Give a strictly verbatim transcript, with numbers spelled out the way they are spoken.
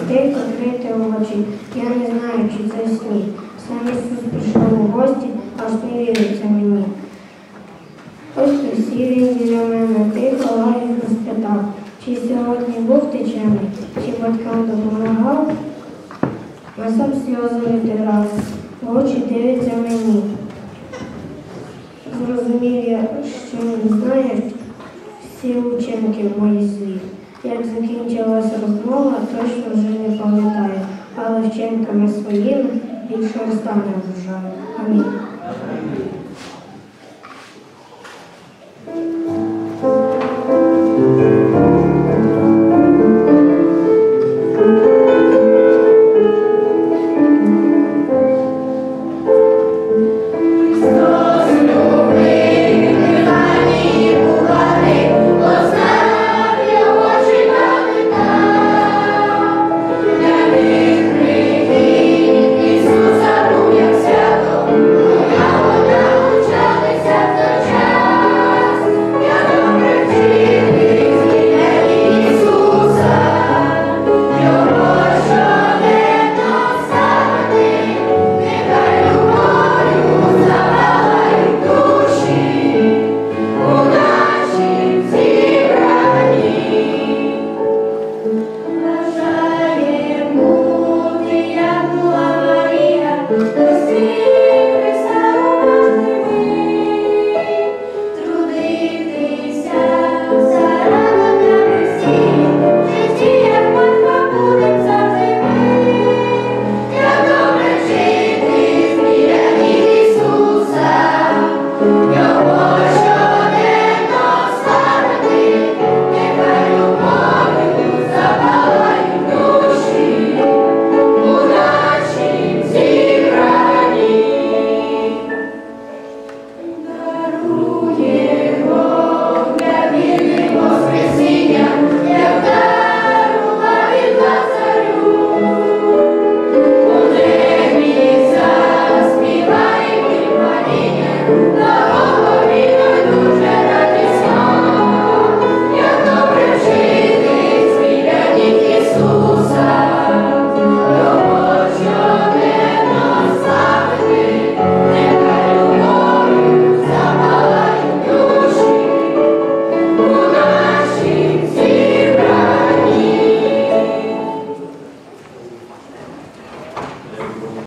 тихо крити очі. Я не знаю, чи це сні. Сам Ісус прийшов у гості, аж не віриться мені. Ось присів він біля мене, тихо, лагідно спитав, чи сьогодні був ти чемний, чи батькам допомагав, а сам сльози витирав, в очі дивиться мені. Зрозумів я, що він знає всі учинки в моїй світ. Як закінчилася розмова, точно вже не пам'ятаю, але вчинками своїми більше Христа не вважаю. Амінь.